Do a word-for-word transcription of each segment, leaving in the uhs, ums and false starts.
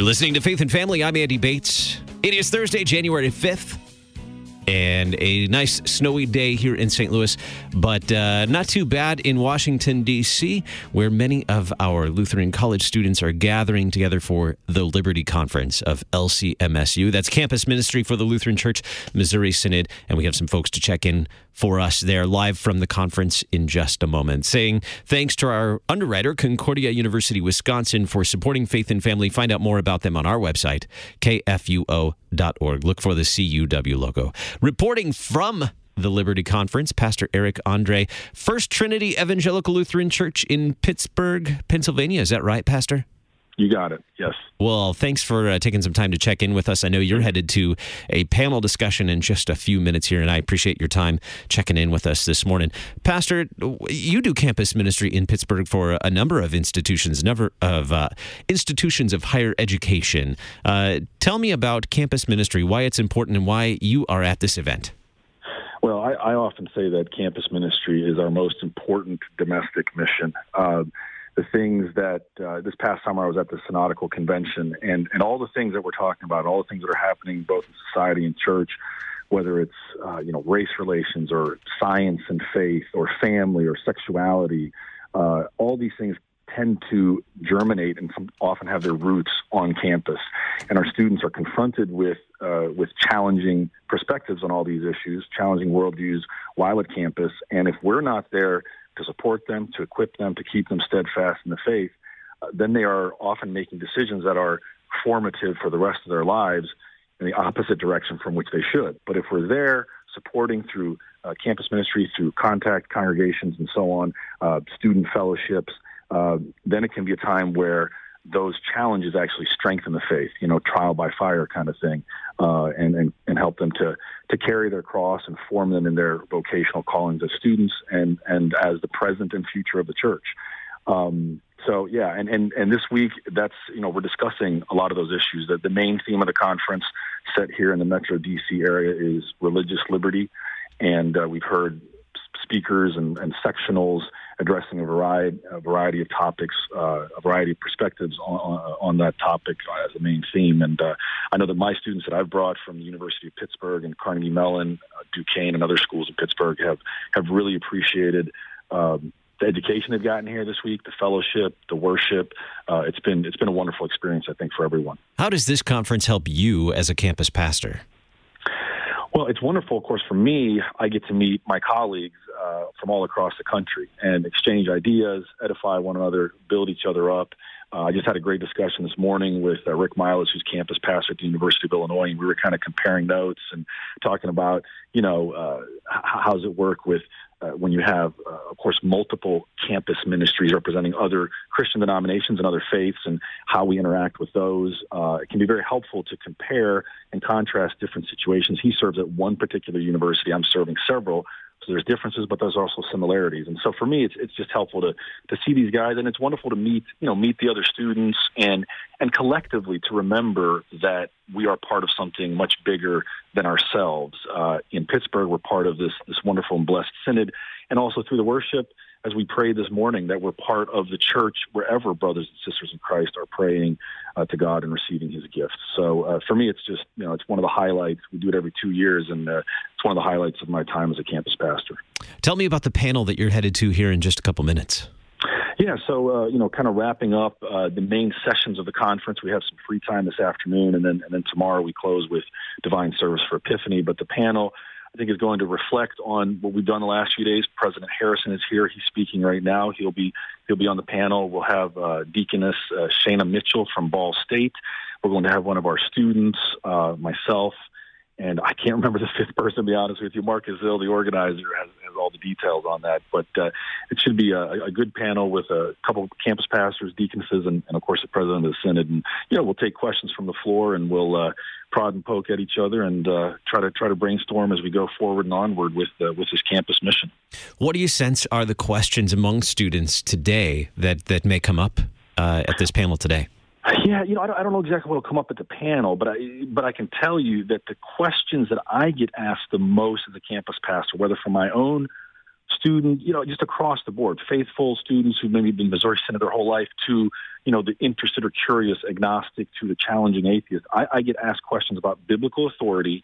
listening to Faith and Family. I'm Andy Bates. It is Thursday, January fifth, and a nice snowy day here in Saint Louis, but uh, not too bad in Washington, D C, where many of our Lutheran college students are gathering together for the Liberty Conference of L C M S U. That's Campus Ministry for the Lutheran Church Missouri Synod, and we have some folks to check in for us there live from the conference in just a moment. Saying thanks to our underwriter, Concordia University, Wisconsin, for supporting Faith and Family. Find out more about them on our website, K F U O dot org. Look for the C U W logo. Reporting from the Liberty Conference, Pastor Eric Andre, First Trinity Evangelical Lutheran Church in Pittsburgh, Pennsylvania. Is that right, Pastor? You got it, yes. Well, thanks for uh, taking some time to check in with us. I know you're headed to a panel discussion in just a few minutes here, and I appreciate your time checking in with us this morning. Pastor, you do campus ministry in Pittsburgh for a number of institutions, number of uh, institutions of higher education. Uh, tell me about campus ministry, why it's important, and why you are at this event. Well, I, I often say that campus ministry is our most important domestic mission. Uh, the things that uh, this past summer I was at the Synodical Convention, and, and all the things that we're talking about, all the things that are happening both in society and church, whether it's uh, you know race relations or science and faith or family or sexuality, uh, all these things tend to germinate and often have their roots on campus. And our students are confronted with uh, with challenging perspectives on all these issues, challenging worldviews while at campus. And if we're not there to support them, to equip them, to keep them steadfast in the faith, uh, then they are often making decisions that are formative for the rest of their lives in the opposite direction from which they should. But if we're there supporting through uh, campus ministry, through contact congregations and so on, uh, student fellowships, uh, then it can be a time where those challenges actually strengthen the faith, you know, trial by fire kind of thing, uh, and, and, and help them to, to carry their cross and form them in their vocational callings as students and, and as the present and future of the church. Um, so, yeah, and, and, and this week, that's, you know, we're discussing a lot of those issues. That the main theme of the conference set here in the Metro D C area is religious liberty, and uh, we've heard speakers and, and sectionals addressing a variety, a variety of topics, uh, a variety of perspectives on, on, on that topic as a main theme. And uh, I know that my students that I've brought from the University of Pittsburgh and Carnegie Mellon, uh, Duquesne, and other schools in Pittsburgh have, have really appreciated um, the education they've gotten here this week, the fellowship, the worship. Uh, it's been it's been a wonderful experience, I think, for everyone. How does this conference help you as a campus pastor? Well, it's wonderful, of course, for me. I get to meet my colleagues uh, from all across the country and exchange ideas, edify one another, build each other up. Uh, I just had a great discussion this morning with uh, Rick Miles, who's campus pastor at the University of Illinois, and we were kind of comparing notes and talking about, you know, uh, how does it work with uh, when you have, uh, of course, multiple campus ministries representing other Christian denominations and other faiths, and how we interact with those. Uh, it can be very helpful to compare and contrast different situations. He serves at one particular university. I'm serving several. So there's differences, but there's also similarities. And so for me, it's it's just helpful to to see these guys, and it's wonderful to meet, you know, meet the other students, and and collectively to remember that we are part of something much bigger than ourselves. Uh, in Pittsburgh, we're part of this this wonderful and blessed synod, and also through the worship, as we prayed this morning, that we're part of the church wherever brothers and sisters in Christ are praying uh, to God and receiving his gifts. So uh, for me, it's just, you know, it's one of the highlights. We do it every two years, and uh, it's one of the highlights of my time as a campus pastor. Tell me about the panel that you're headed to here in just a couple minutes. Yeah, so, uh, you know, kind of wrapping up uh, the main sessions of the conference. We have some free time this afternoon, and then and then tomorrow we close with Divine Service for Epiphany. But the panel, I think, is going to reflect on what we've done the last few days. President Harrison is here. He's speaking right now. He'll be he'll be on the panel. We'll have uh, Deaconess uh, Shana Mitchell from Ball State. We're going to have one of our students, uh, myself, and I can't remember the fifth person, to be honest with you. Mark Azil, the organizer, has, has all the details on that. But uh, it should be a, a good panel with a couple of campus pastors, deaconesses, and, and, of course, the president of the synod. And, you know, we'll take questions from the floor, and we'll uh, prod and poke at each other, and uh, try to try to brainstorm as we go forward and onward with uh, with this campus mission. What do you sense are the questions among students today that, that may come up uh, at this panel today? Yeah, you know, I don't, I don't know exactly what will come up at the panel, but I but I can tell you that the questions that I get asked the most as a campus pastor, whether from my own student, you know, just across the board, faithful students who've maybe been Missouri Synod their whole life to, you know, the interested or curious agnostic to the challenging atheist. I, I get asked questions about biblical authority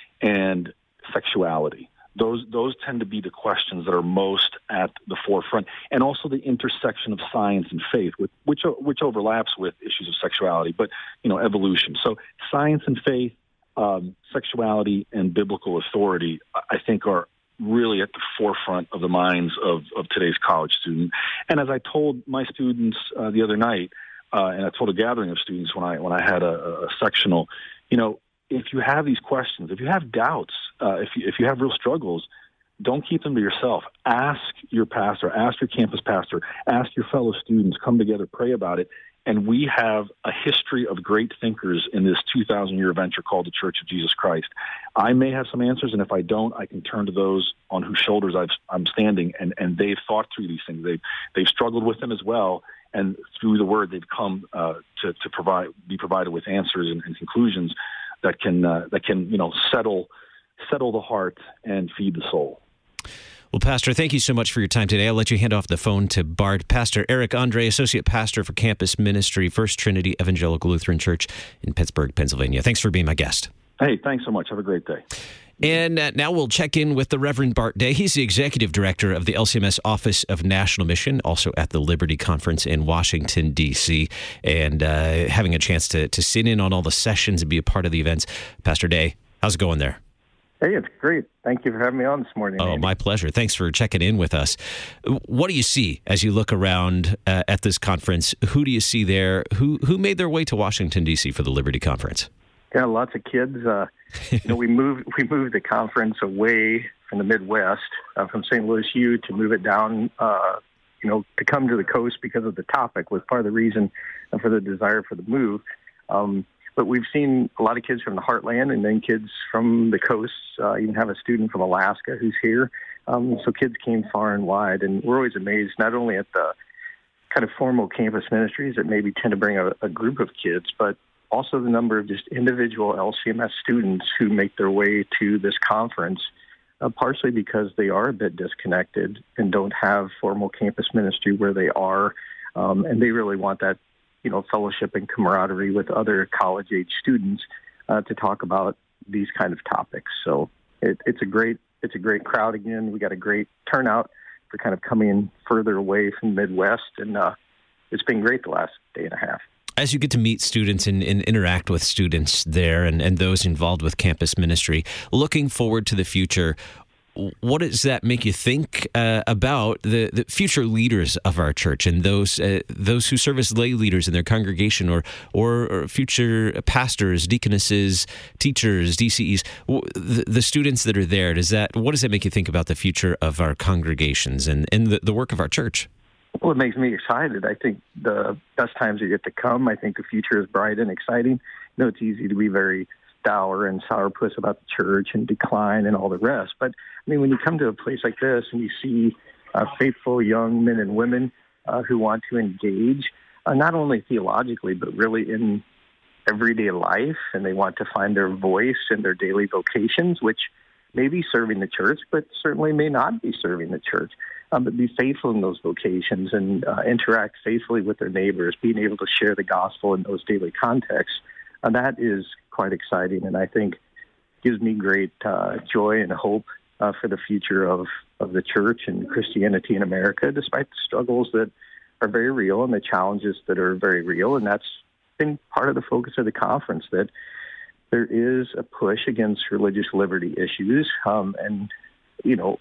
and sexuality. Those those tend to be the questions that are most at the forefront, and also the intersection of science and faith, with, which which overlaps with issues of sexuality, but you know, evolution. So science and faith, um, sexuality, and biblical authority, I think, are really at the forefront of the minds of, of today's college student. And as I told my students uh, the other night, uh, and I told a gathering of students when I when I had a, a sectional, you know, if you have these questions, if you have doubts, uh, if you, if you have real struggles, don't keep them to yourself. Ask your pastor, ask your campus pastor, ask your fellow students, come together, pray about it. And we have a history of great thinkers in this two thousand year venture called the Church of Jesus Christ. I may have some answers, and if I don't, I can turn to those on whose shoulders I've, I'm standing, and, and they've thought through these things. They've, they've struggled with them as well, and through the Word, they've come uh, to, to provide be provided with answers and, and conclusions that can uh, that can you know settle settle the heart and feed the soul. Well, Pastor, thank you so much for your time today. I'll let you hand off the phone to Bart. Pastor Eric Andre, Associate Pastor for Campus Ministry, First Trinity Evangelical Lutheran Church in Pittsburgh, Pennsylvania. Thanks for being my guest. Hey, thanks so much. Have a great day. And uh, now we'll check in with the Reverend Bart Day. He's the Executive Director of the L C M S Office of National Mission, also at the Liberty Conference in Washington, D C, and uh, having a chance to, to sit in on all the sessions and be a part of the events. Pastor Day, how's it going there? Hey, it's great. Thank you for having me on this morning. Oh, Andy. My pleasure. Thanks for checking in with us. What do you see as you look around uh, at this conference? Who do you see there? Who who made their way to Washington, D C for the Liberty Conference? Yeah, lots of kids. Uh, you know, we moved we moved the conference away from the Midwest, uh, from Saint Louis U, to move it down. Uh, you know, to come to the coast because of the topic was part of the reason for the desire for the move. Um, But we've seen a lot of kids from the heartland, and then kids from the coast. Uh, even have a student from Alaska who's here. Um, so kids came far and wide, and we're always amazed not only at the kind of formal campus ministries that maybe tend to bring a, a group of kids, but also the number of just individual L C M S students who make their way to this conference, uh, partially because they are a bit disconnected and don't have formal campus ministry where they are, um, and they really want that, you know, fellowship and camaraderie with other college-age students uh, to talk about these kind of topics. So it, it's a great it's a great crowd again. We got a great turnout for kind of coming further away from the Midwest, and uh, it's been great the last day and a half. As you get to meet students and, and interact with students there and, and those involved with campus ministry, looking forward to the future, what does that make you think uh, about the, the future leaders of our church and those uh, those who serve as lay leaders in their congregation, or, or or future pastors, deaconesses, teachers, D C Es, the, the students that are there? Does that what does that make you think about the future of our congregations and, and the, the work of our church? Well, it makes me excited. I think the best times are yet to come. I think the future is bright and exciting. You know, it's easy to be very dour and sourpuss about the church and decline and all the rest. But, I mean, when you come to a place like this and you see uh, faithful young men and women uh, who want to engage, uh, not only theologically, but really in everyday life, and they want to find their voice in their daily vocations, which may be serving the church, but certainly may not be serving the church, um, but be faithful in those vocations and uh, interact faithfully with their neighbors, being able to share the gospel in those daily contexts. And that is quite exciting, and I think gives me great uh, joy and hope uh, for the future of, of the church and Christianity in America, despite the struggles that are very real and the challenges that are very real. And that's been part of the focus of the conference, that there is a push against religious liberty issues. Um, and, you know,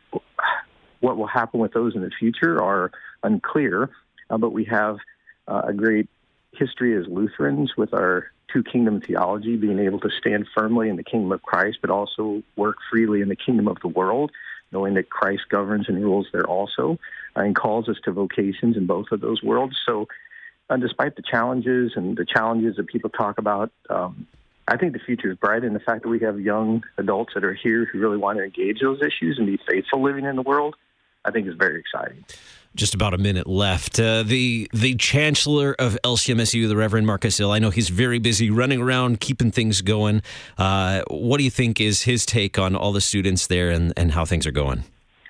what will happen with those in the future are unclear, uh, but we have uh, a great history as Lutherans with our two kingdom theology, being able to stand firmly in the kingdom of Christ, but also work freely in the kingdom of the world, knowing that Christ governs and rules there also, uh, and calls us to vocations in both of those worlds. So uh, despite the challenges and the challenges that people talk about, um, I think the future is bright, and the fact that we have young adults that are here who really want to engage those issues and be faithful living in the world, I think is very exciting. Just about a minute left. Uh, the the Chancellor of L C M S U, the Reverend Marcus Ill, I know he's very busy running around, keeping things going. Uh, what do you think is his take on all the students there and, and how things are going?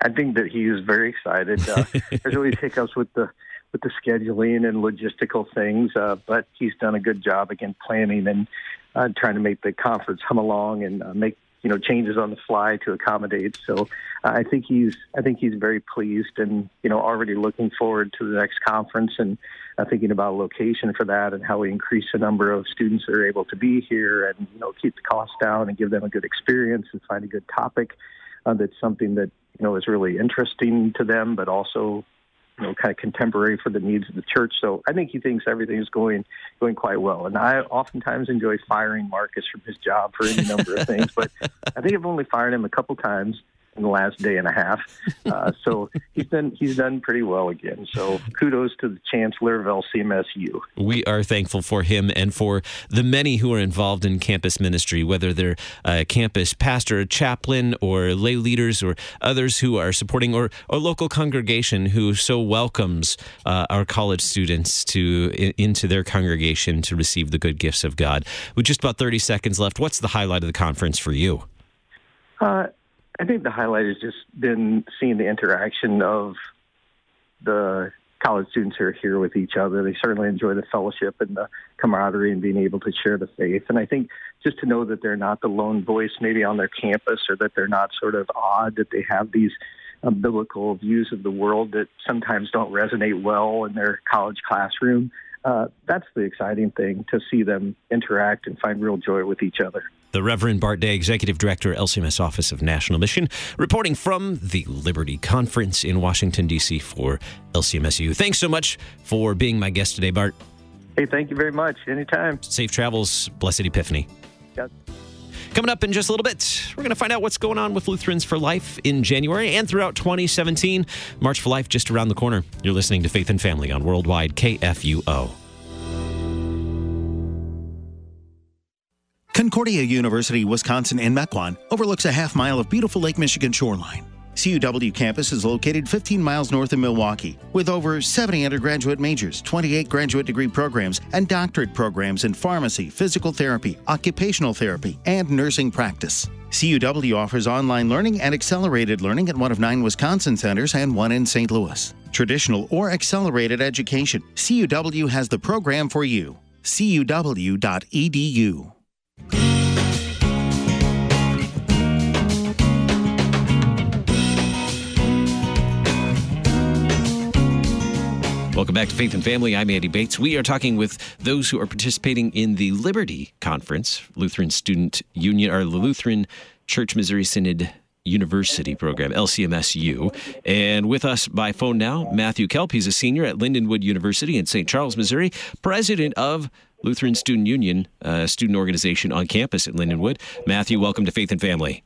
I think that he is very excited. Uh, there's always hiccups with the with the scheduling and logistical things, uh, but he's done a good job again planning and uh, trying to make the conference hum along and uh, make you know changes on the fly to accommodate. So uh, I think he's I think he's very pleased and you know already looking forward to the next conference and uh, thinking about a location for that and how we increase the number of students that are able to be here and you know keep the costs down and give them a good experience and find a good topic uh, that's something that you know is really interesting to them, but also you know, kind of contemporary for the needs of the church. So I think he thinks everything is going going quite well. And I oftentimes enjoy firing Marcus from his job for any number of things, but I think I've only fired him a couple times in the last day and a half. Uh, so he's done he's done pretty well again. So kudos to the Chancellor of L C M S U. We are thankful for him and for the many who are involved in campus ministry, whether they're a campus pastor, a chaplain, or lay leaders, or others who are supporting, or a local congregation who so welcomes uh, our college students to in, into their congregation to receive the good gifts of God. With just about thirty seconds left, what's the highlight of the conference for you? Uh, I think the highlight has just been seeing the interaction of the college students who are here with each other. They certainly enjoy the fellowship and the camaraderie and being able to share the faith. And I think just to know that they're not the lone voice maybe on their campus, or that they're not sort of odd, that they have these uh, biblical views of the world that sometimes don't resonate well in their college classroom. Uh, that's the exciting thing, to see them interact and find real joy with each other. The Reverend Bart Day, Executive Director, L C M S Office of National Mission, reporting from the Liberty Conference in Washington, D C for L C M S U. Thanks so much for being my guest today, Bart. Hey, thank you very much. Anytime. Safe travels. Blessed Epiphany. Yeah. Coming up in just a little bit, we're going to find out what's going on with Lutherans for Life in January and throughout twenty seventeen. March for Life just around the corner. You're listening to Faith and Family on Worldwide K F U O. Concordia University, Wisconsin in Mequon overlooks a half mile of beautiful Lake Michigan shoreline. C U W campus is located fifteen miles north of Milwaukee, with over seventy undergraduate majors, twenty-eight graduate degree programs, and doctorate programs in pharmacy, physical therapy, occupational therapy, and nursing practice. C U W offers online learning and accelerated learning at one of nine Wisconsin centers and one in Saint Louis. Traditional or accelerated education. C U W has the program for you. C U W dot E D U. Welcome back to Faith and Family. I'm Andy Bates. We are talking with those who are participating in the Liberty Conference, Lutheran Student Union, or the Lutheran Church Missouri Synod University program, L C M S U. And with us by phone now, Matthew Kelp. He's a senior at Lindenwood University in Saint Charles, Missouri, president of Lutheran Student Union, a student organization on campus at Lindenwood. Matthew, welcome to Faith and Family.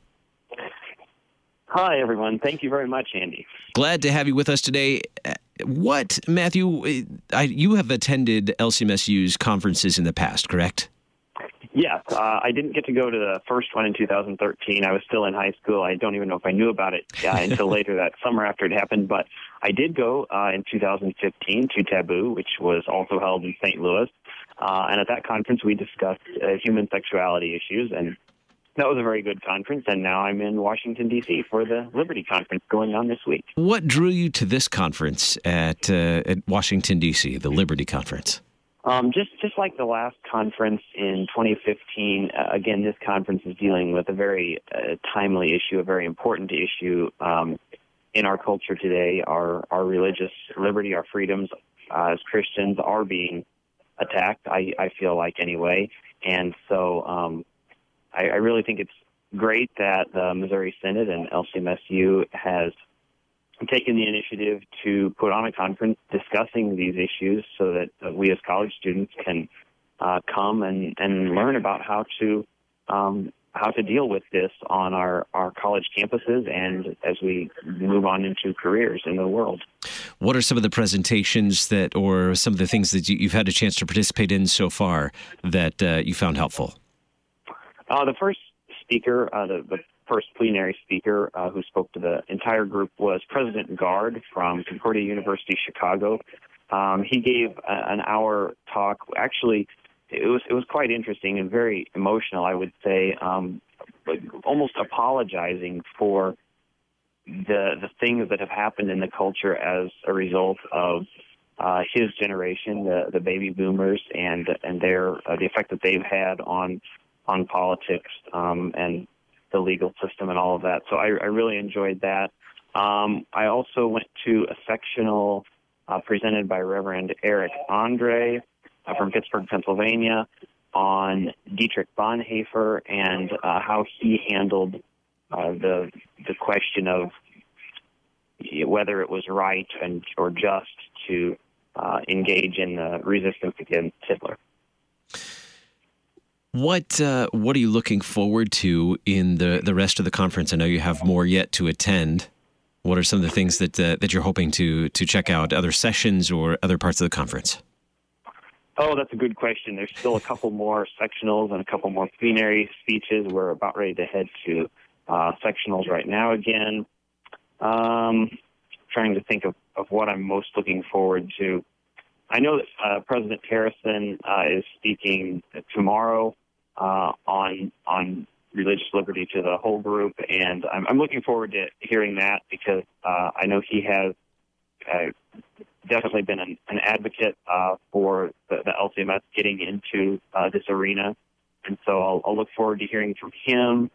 Hi, everyone. Thank you very much, Andy. Glad to have you with us today. What, Matthew, I, you have attended L C M S U's conferences in the past, correct? Yes. Uh, I didn't get to go to the first one in two thousand thirteen. I was still in high school. I don't even know if I knew about it uh, until later that summer after it happened. But I did go uh, in two thousand fifteen to Taboo, which was also held in Saint Louis. Uh, and at that conference, we discussed uh, human sexuality issues, and that was a very good conference, and now I'm in Washington, D C for the Liberty Conference going on this week. What drew you to this conference at, uh, at Washington, D C, the Liberty Conference? Um, just just like the last conference in twenty fifteen, uh, again, this conference is dealing with a very uh, timely issue, a very important issue um, in our culture today. Our, our religious liberty, our freedoms uh, as Christians are being attacked, I, I feel like anyway. And so um, I, I really think it's great that the Missouri Synod and L C M S U has taken the initiative to put on a conference discussing these issues so that uh, we as college students can uh, come and, and learn about how to um, how to deal with this on our, our college campuses and as we move on into careers in the world. What are some of the presentations that, or some of the things that you, you've had a chance to participate in so far that uh, you found helpful? Uh, the first speaker, uh, the, the first plenary speaker uh, who spoke to the entire group was President Gard from Concordia University, Chicago. Um, he gave a, an hour talk. Actually, it was it was quite interesting and very emotional, I would say, um, almost apologizing for the the things that have happened in the culture as a result of uh, his generation, the, the baby boomers, and and their uh, the effect that they've had on on politics um, and the legal system and all of that. So I, I really enjoyed that. Um, I also went to a sectional uh, presented by Reverend Eric Andre uh, from Pittsburgh, Pennsylvania, on Dietrich Bonhoeffer and uh, how he handled uh, the the question of whether it was right and or just to uh, engage in the resistance against Hitler. What uh, what are you looking forward to in the, the rest of the conference? I know you have more yet to attend. What are some of the things that uh, that you're hoping to to check out, other sessions or other parts of the conference? Oh, that's a good question. There's still a couple more sectionals and a couple more plenary speeches. We're about ready to head to uh, sectionals right now again. Um, trying to think of, of what I'm most looking forward to. I know that uh, President Harrison uh, is speaking tomorrow uh, on on religious liberty to the whole group, and I'm, I'm looking forward to hearing that because uh, I know he has uh, definitely been an, an advocate uh, for the, the L C M S getting into uh, this arena, and so I'll, I'll look forward to hearing from him.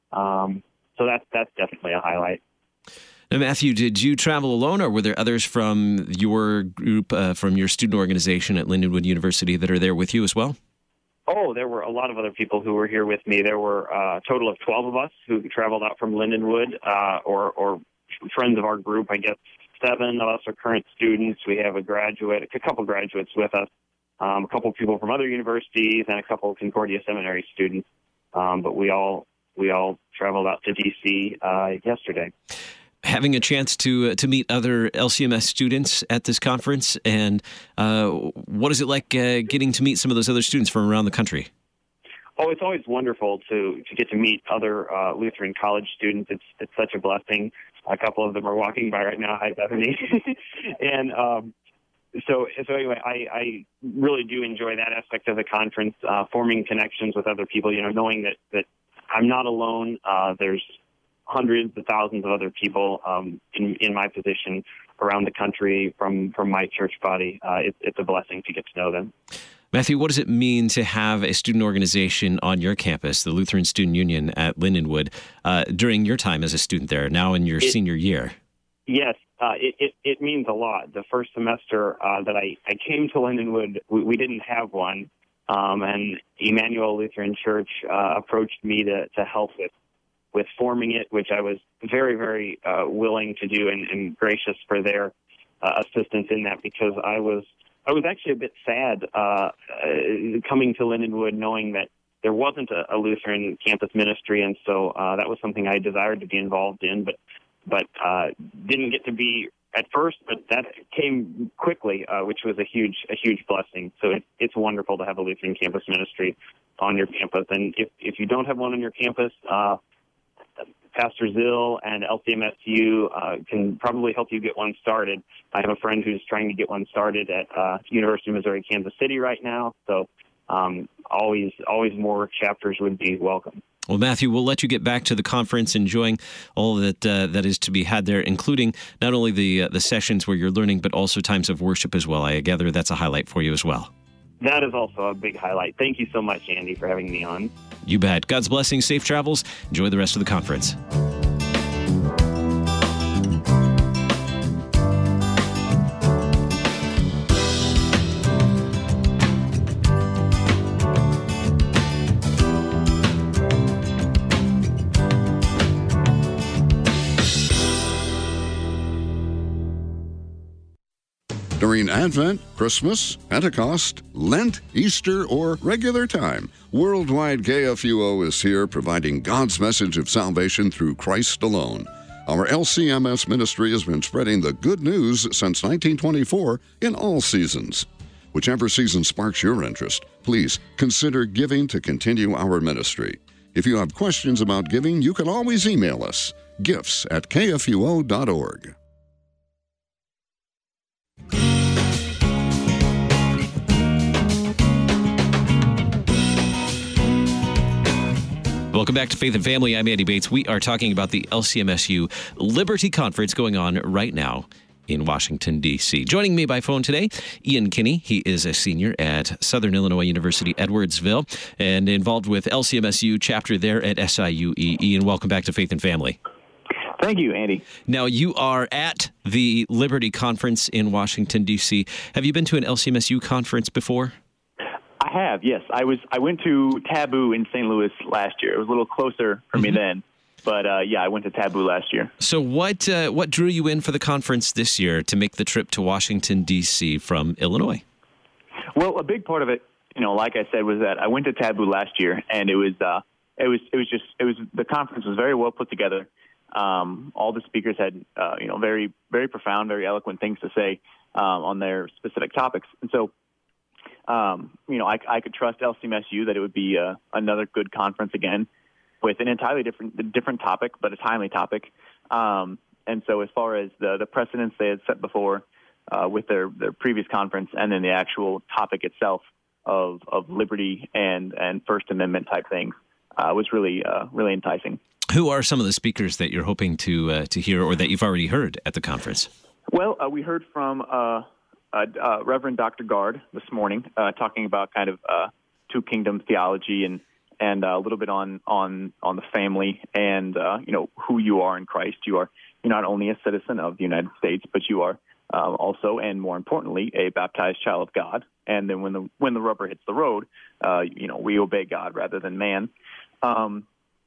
Um, so that's that's definitely a highlight. Now, Matthew, did you travel alone, or were there others from your group, uh, from your student organization at Lindenwood University that are there with you as well? Oh, there were a lot of other people who were here with me. There were uh, a total of twelve of us who traveled out from Lindenwood, uh, or, or friends of our group. I guess seven of us are current students. We have a graduate, a couple graduates with us, um, a couple people from other universities, and a couple Concordia Seminary students. Um, but we all we all traveled out to D C uh, yesterday. Having a chance to uh, to meet other L C M S students at this conference, and uh, what is it like uh, getting to meet some of those other students from around the country? Oh, it's always wonderful to, to get to meet other uh, Lutheran college students. It's it's such a blessing. A couple of them are walking by right now. Hi, Bethany. and um, so so anyway, I, I really do enjoy that aspect of the conference, uh, forming connections with other people. You know, knowing that that I'm not alone. Uh, there's hundreds of thousands of other people um, in, in my position around the country from, from my church body. Uh, it, it's a blessing to get to know them. Matthew, what does it mean to have a student organization on your campus, the Lutheran Student Union at Lindenwood, uh, during your time as a student there, now in your it, senior year? Yes, uh, it, it, it means a lot. The first semester uh, that I, I came to Lindenwood, we, we didn't have one, um, and Emmanuel Lutheran Church uh, approached me to, to help with with forming it, which I was very, very uh, willing to do and, and gracious for their uh, assistance in that, because I was I was actually a bit sad uh, uh, coming to Lindenwood knowing that there wasn't a, a Lutheran campus ministry, and so uh, that was something I desired to be involved in, but but uh, didn't get to be at first, but that came quickly, uh, which was a huge a huge blessing. So it, it's wonderful to have a Lutheran campus ministry on your campus, and if, if you don't have one on your campus, uh, Pastor Zill and L C M S U uh, can probably help you get one started. I have a friend who's trying to get one started at uh, University of Missouri Kansas City right now, so um, always always more chapters would be welcome. Well, Matthew, we'll let you get back to the conference, enjoying all that uh, that is to be had there, including not only the uh, the sessions where you're learning, but also times of worship as well. I gather that's a highlight for you as well. That is also a big highlight. Thank you so much, Andy, for having me on. You bet. God's blessings, safe travels. Enjoy the rest of the conference. During Advent, Christmas, Pentecost, Lent, Easter, or regular time, Worldwide K F U O is here providing God's message of salvation through Christ alone. Our L C M S ministry has been spreading the good news since nineteen twenty-four in all seasons. Whichever season sparks your interest, please consider giving to continue our ministry. If you have questions about giving, you can always email us, gifts at k f u o dot org. Welcome back to Faith and Family. I'm Andy Bates. We are talking about the L C M S U Liberty Conference going on right now in Washington, D C. Joining me by phone today, Ian Kinney. He is a senior at Southern Illinois University, Edwardsville, and involved with L C M S U chapter there at S I U E. Ian, welcome back to Faith and Family. Thank you, Andy. Now, you are at the Liberty Conference in Washington, D C. Have you been to an L C M S U conference before? I have, yes. I was. I went to Taboo in Saint Louis last year. It was a little closer for mm-hmm. me then, but uh, yeah, I went to Taboo last year. So, what uh, what drew you in for the conference this year to make the trip to Washington, D C from Illinois? Well, a big part of it, you know, like I said, was that I went to Taboo last year, and it was uh, it was it was just it was the conference was very well put together. Um, all the speakers had uh, you know very very profound, very eloquent things to say um, on their specific topics, and so. Um, you know, I, I could trust L C M S U that it would be uh, another good conference again with an entirely different different topic, but a timely topic. Um, and so as far as the, the precedents they had set before uh, with their, their previous conference and then the actual topic itself of, of liberty and, and First Amendment type things uh, was really uh, really enticing. Who are some of the speakers that you're hoping to uh, to hear or that you've already heard at the conference? Well, uh, we heard from... Uh, Uh, uh, Reverend Doctor Gard this morning, uh, talking about kind of uh, two kingdom theology and and uh, a little bit on on on the family and uh, you know who you are in Christ. You are you're not only a citizen of the United States, but you are uh, also, and more importantly, a baptized child of God. And then when the when the rubber hits the road, uh, you know we obey God rather than man. Um,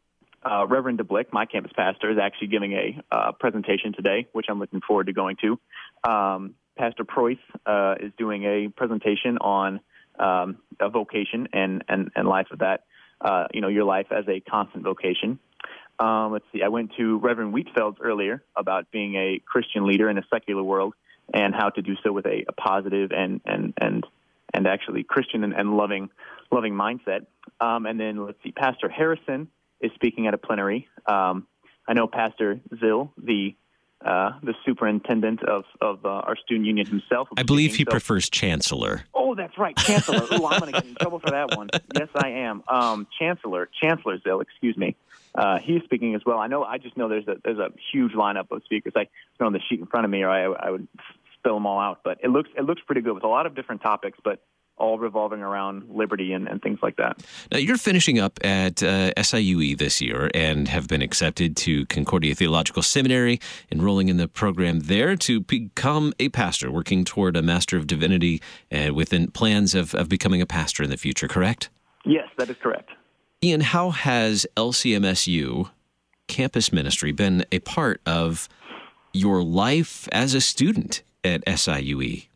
uh, Reverend DeBlick, my campus pastor, is actually giving a uh, presentation today, which I'm looking forward to going to. Um, Pastor Preuss uh, is doing a presentation on um, a vocation and, and, and life of that, uh, you know, your life as a constant vocation. Um, let's see, I went to Reverend Wheatfeld's earlier about being a Christian leader in a secular world and how to do so with a, a positive and, and, and, and actually Christian and, and loving loving mindset. Um, and then, let's see, Pastor Harrison is speaking at a plenary. Um, I know Pastor Zill, the Uh, the superintendent of, of uh, our student union himself. I believe he so, prefers chancellor. Oh, that's right, chancellor. Oh, I'm going to get in trouble for that one. Yes, I am. Um, chancellor, Chancellor Zill, excuse me. Uh, he's speaking as well. I know. I just know there's a there's a huge lineup of speakers. I know on the sheet in front of me, or I, I would spill them all out. But it looks it looks pretty good with a lot of different topics, but all revolving around liberty and, and things like that. Now, you're finishing up at uh, S I U E this year and have been accepted to Concordia Theological Seminary, enrolling in the program there to become a pastor, working toward a Master of Divinity uh, within plans of, of becoming a pastor in the future, correct? Yes, that is correct. Ian, how has L C M S U campus ministry been a part of your life as a student at S I U E?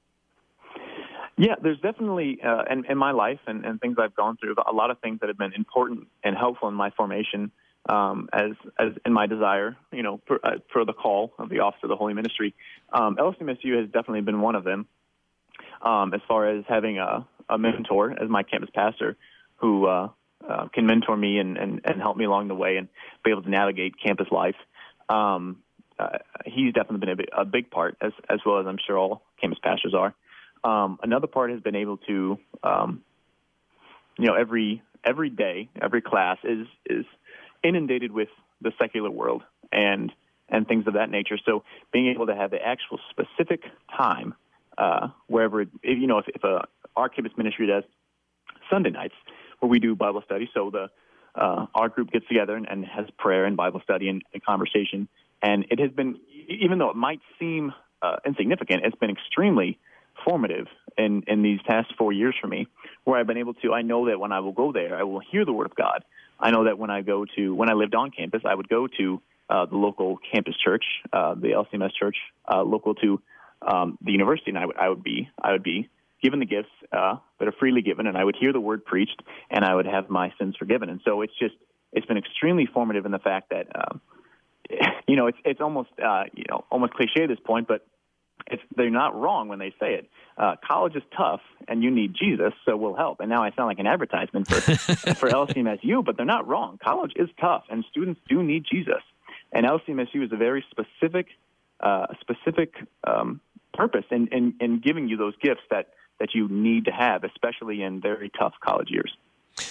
Yeah, there's definitely, uh, in, in my life and, and things I've gone through, a lot of things that have been important and helpful in my formation um, as as in my desire, you know, for, uh, for the call of the Office of the Holy Ministry. Um, L C M S U has definitely been one of them um, as far as having a, a mentor as my campus pastor who uh, uh, can mentor me and, and, and help me along the way and be able to navigate campus life. Um, uh, he's definitely been a big, a big part, as, as well as I'm sure all campus pastors are. Um, another part has been able to, um, you know, every every day, every class is is inundated with the secular world and and things of that nature. So being able to have the actual specific time uh, wherever, it, you know, if, if a, our campus ministry does Sunday nights where we do Bible study, so the uh, our group gets together and, and has prayer and Bible study and, and conversation. And it has been, even though it might seem uh, insignificant, it's been extremely formative in, in these past four years for me, where I've been able to, I know that when I will go there, I will hear the Word of God. I know that when I go to, when I lived on campus, I would go to uh, the local campus church, uh, the L C M S church, uh, local to um, the university, and I would, I would be, I would be given the gifts uh, that are freely given, and I would hear the Word preached, and I would have my sins forgiven. And so it's just, it's been extremely formative in the fact that, um, you know, it's it's almost, uh, you know, almost cliche at this point, but It's, they're not wrong when they say it. Uh, college is tough, and you need Jesus, so we'll help. And now I sound like an advertisement for, for L C M S U, but they're not wrong. College is tough, and students do need Jesus. And L C M S U is a very specific, uh, specific um, purpose in, in, in giving you those gifts that, that you need to have, especially in very tough college years.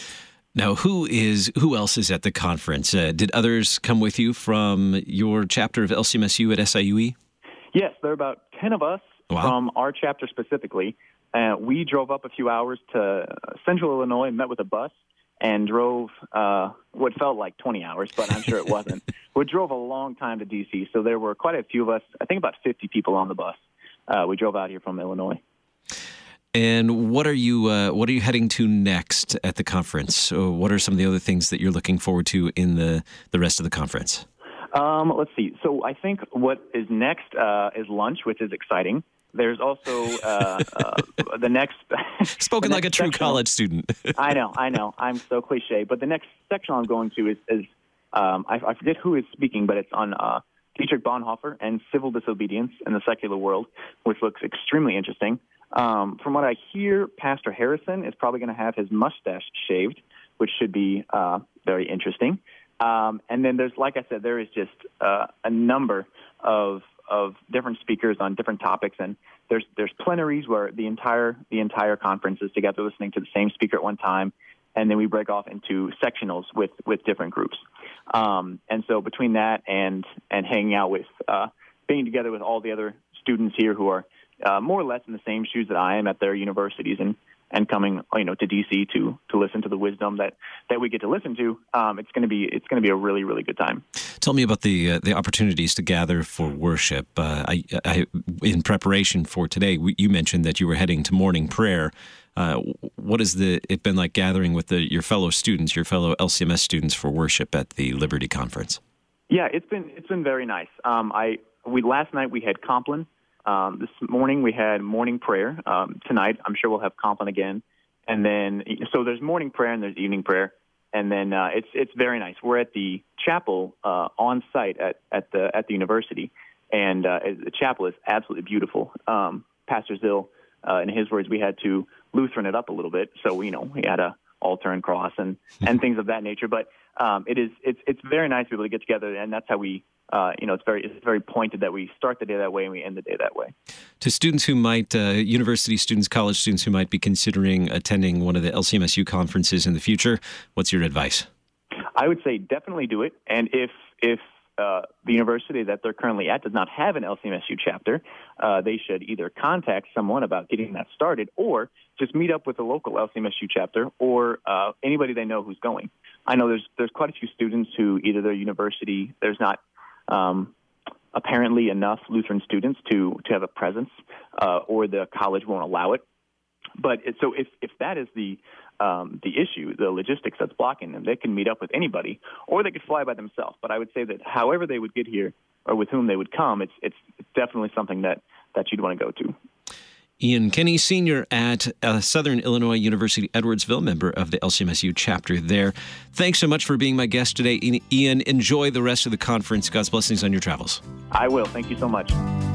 Now, who is who else is at the conference? Uh, did others come with you from your chapter of L C M S U at S I U E? Yes, there are about ten of us Wow. from our chapter specifically. Uh, we drove up a few hours to Central Illinois, met with a bus, and drove uh, what felt like twenty hours, but I'm sure it wasn't. We drove a long time to D C, so there were quite a few of us, I think about fifty people on the bus. Uh, we drove out here from Illinois. And what are you uh, what are you heading to next at the conference? So what are some of the other things that you're looking forward to in the, the rest of the conference? Um, let's see. So I think what is next uh, is lunch, which is exciting. There's also uh, uh, the next... Spoken the like next a true sectional. college student. I know, I know. I'm so cliche. But the next section I'm going to is, is um, I, I forget who is speaking, but it's on uh, Dietrich Bonhoeffer and civil disobedience in the secular world, which looks extremely interesting. Um, from what I hear, Pastor Harrison is probably going to have his mustache shaved, which should be uh, very interesting. Um, and then there's, like I said, there is just uh, a number of of different speakers on different topics, and there's there's plenaries where the entire the entire conference is together listening to the same speaker at one time, and then we break off into sectionals with, with different groups. Um, and so between that and and hanging out with uh, being together with all the other students here who are uh, more or less in the same shoes that I am at their universities and. and coming, you know, to D C to to listen to the wisdom that, that we get to listen to, um, it's going to be it's going to be a really really good time. Tell me about the uh, the opportunities to gather for worship. Uh, I, I, in preparation for today, we, you mentioned that you were heading to morning prayer. Uh, what has the it been like gathering with the, your fellow students, your fellow L C M S students for worship at the Liberty Conference? Yeah, it's been it's been very nice. Um, I we last night we had Compline. Um, this morning we had morning prayer. Um, tonight I'm sure we'll have Compline again, and then so there's morning prayer and there's evening prayer, and then uh, it's it's very nice. We're at the chapel uh, on site at, at the at the university, and uh, the chapel is absolutely beautiful. Um, Pastor Zill, uh, in his words, we had to Lutheran it up a little bit, so you know we had a altar and cross and, and things of that nature. But um, it is it's it's very nice to be able to get together, and that's how we. Uh, you know, it's very it's very pointed that we start the day that way and we end the day that way. To students who might, uh, university students, college students who might be considering attending one of the L C M S U conferences in the future, what's your advice? I would say definitely do it. And if if uh, the university that they're currently at does not have an L C M S U chapter, uh, they should either contact someone about getting that started or just meet up with a local L C M S U chapter or uh, anybody they know who's going. I know there's there's quite a few students who either their university, there's not Um, apparently enough Lutheran students to, to have a presence, uh, or the college won't allow it. But it, so if, if that is the um, the issue, the logistics that's blocking them, they can meet up with anybody, or they could fly by themselves. But I would say that however they would get here or with whom they would come, it's it's, it's definitely something that, that you'd want to go to. Ian Kenny, Senior at uh, Southern Illinois University, Edwardsville, member of the L C M S U chapter there. Thanks so much for being my guest today. Ian, enjoy the rest of the conference. God's blessings on your travels. I will. Thank you so much.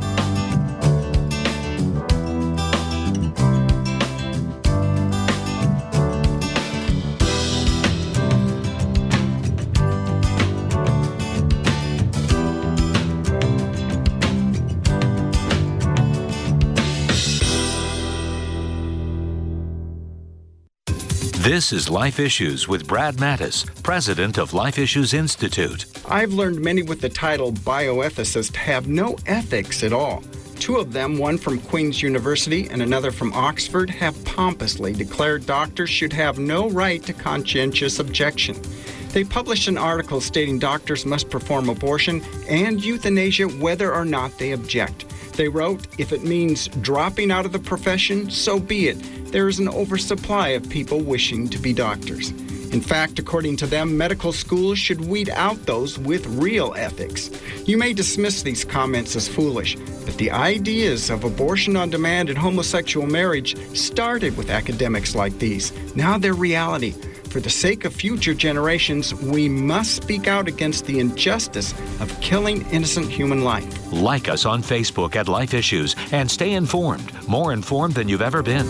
This is Life Issues with Brad Mattis, president of Life Issues Institute. I've learned many with the title bioethicist have no ethics at all. Two of them, one from Queen's University and another from Oxford, have pompously declared doctors should have no right to conscientious objection. They published an article stating doctors must perform abortion and euthanasia whether or not they object. They wrote, if it means dropping out of the profession, so be it. There is an oversupply of people wishing to be doctors. In fact, according to them, medical schools should weed out those with real ethics. You may dismiss these comments as foolish, but the ideas of abortion on demand and homosexual marriage started with academics like these. Now they're reality. For the sake of future generations, we must speak out against the injustice of killing innocent human life. Like us on Facebook at Life Issues and stay informed, more informed than you've ever been.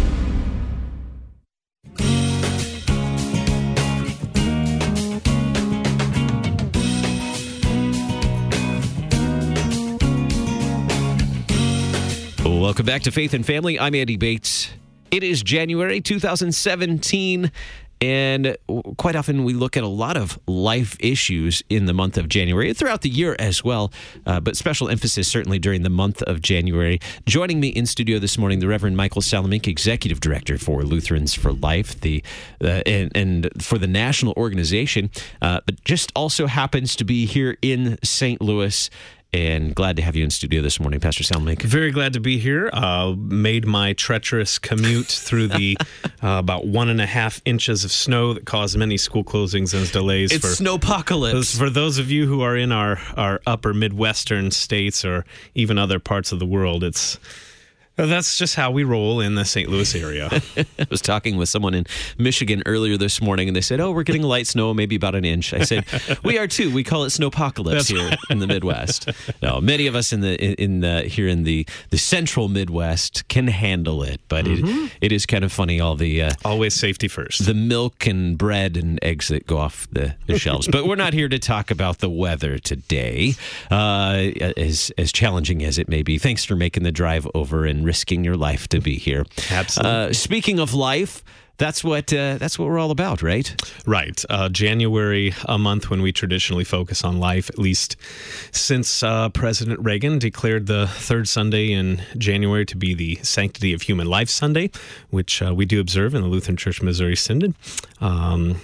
Welcome back to Faith and Family. I'm Andy Bates. It is January two thousand seventeen, And quite often we look at a lot of life issues in the month of January and throughout the year as well, uh, but special emphasis certainly during the month of January. Joining me in studio this morning, the Reverend Michael Salamink, Executive Director for Lutherans for Life, the uh, and, and for the national organization, uh, but just also happens to be here in Saint Louis. And glad to have you in studio this morning, Pastor Salamink. Very glad to be here. Uh, made my treacherous commute through the uh, about one and a half inches of snow that caused many school closings and delays. It's for, snowpocalypse. For those of you who are in our, our upper Midwestern states or even other parts of the world, it's... That's just how we roll in the Saint Louis area. I was talking with someone in Michigan earlier this morning, and they said, oh, we're getting light snow, maybe about an inch. I said, we are too. We call it snowpocalypse here right. in the Midwest. No, many of us in the in, in the here in the, the central Midwest can handle it, but mm-hmm. it, it is kind of funny, all the... Uh, Always safety first. The milk and bread and eggs that go off the, the shelves. But we're not here to talk about the weather today, uh, as, as challenging as it may be. Thanks for making the drive over and risking your life to be here. Absolutely. Uh, speaking of life, that's what uh, that's what we're all about, right? Right. Uh, January, a month when we traditionally focus on life, at least since uh, President Reagan declared the third Sunday in January to be the Sanctity of Human Life Sunday, which uh, we do observe in the Lutheran Church Missouri Synod. Um,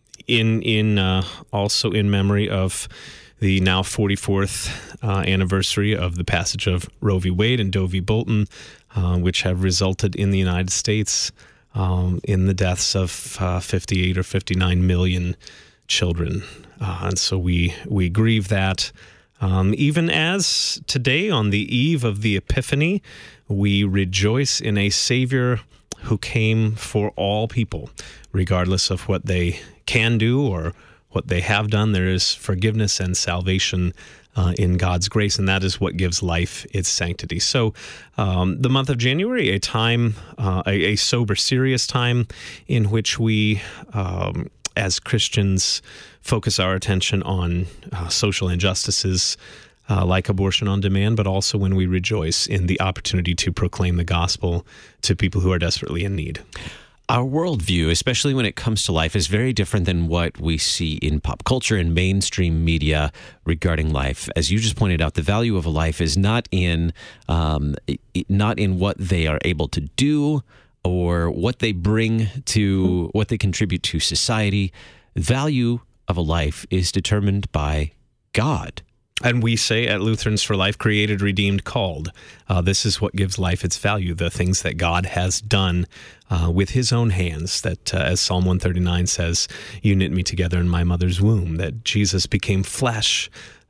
in in uh, also in memory of the now forty-fourth uh, anniversary of the passage of Roe v. Wade and Doe v. Bolton, uh, which have resulted in the United States um, in the deaths of uh, fifty-eight or fifty-nine million children. Uh, and so we, we grieve that. Um, even as today, on the eve of the Epiphany, we rejoice in a Savior who came for all people, regardless of what they can do or what they have done. There is forgiveness and salvation uh, in God's grace, and that is what gives life its sanctity. So um, the month of January, a time, uh, a, a sober, serious time in which we, um, as Christians, focus our attention on uh, social injustices, Uh, like abortion on demand, but also when we rejoice in the opportunity to proclaim the gospel to people who are desperately in need. Our worldview, especially when it comes to life, is very different than what we see in pop culture and mainstream media regarding life. As you just pointed out, the value of a life is not in um, not in what they are able to do or what they bring to, what they contribute to society. The value of a life is determined by God. And we say at Lutherans for Life, created, redeemed, called. Uh, this is what gives life its value, the things that God has done uh, with his own hands, that, uh, as Psalm one thirty-nine says, you knit me together in my mother's womb, that Jesus became flesh,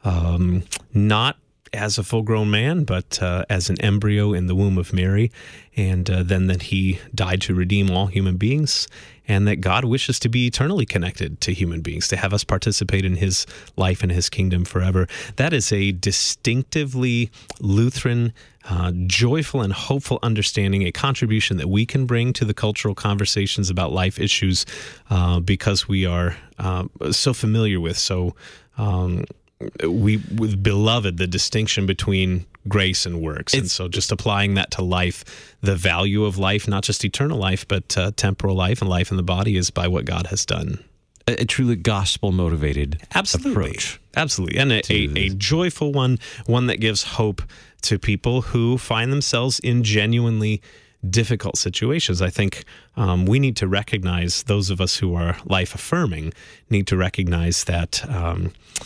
um, not as a full-grown man, but uh, as an embryo in the womb of Mary, and uh, then that he died to redeem all human beings, and that God wishes to be eternally connected to human beings, to have us participate in his life and his kingdom forever. That is a distinctively Lutheran, uh, joyful and hopeful understanding, a contribution that we can bring to the cultural conversations about life issues uh, because we are uh, so familiar with, so um, we with beloved, the distinction between grace and works. It's, and so just applying that to life, the value of life, not just eternal life, but uh, temporal life and life in the body is by what God has done. A, a truly gospel-motivated Absolutely. approach. Absolutely. And a, a, a joyful one, one that gives hope to people who find themselves in genuinely difficult situations. I think um, we need to recognize, those of us who are life-affirming, need to recognize that um,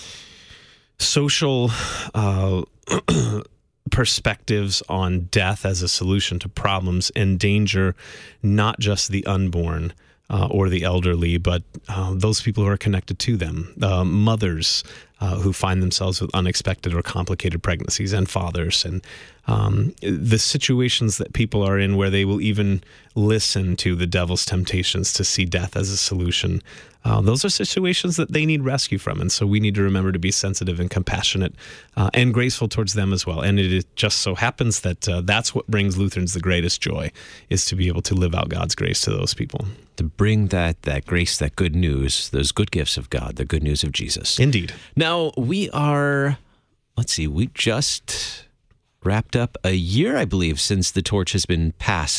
social uh, perspectives on death as a solution to problems endanger not just the unborn uh, or the elderly, but uh, those people who are connected to them, uh, mothers uh, who find themselves with unexpected or complicated pregnancies, and fathers, and um, the situations that people are in where they will even listen to the devil's temptations to see death as a solution. Uh, those are situations that they need rescue from, and so we need to remember to be sensitive and compassionate uh, and graceful towards them as well. And it just so happens that uh, that's what brings Lutherans the greatest joy, is to be able to live out God's grace to those people. To bring that that grace, that good news, those good gifts of God, the good news of Jesus. Indeed. Now, we are, let's see, we just wrapped up a year, I believe, since the torch has been passed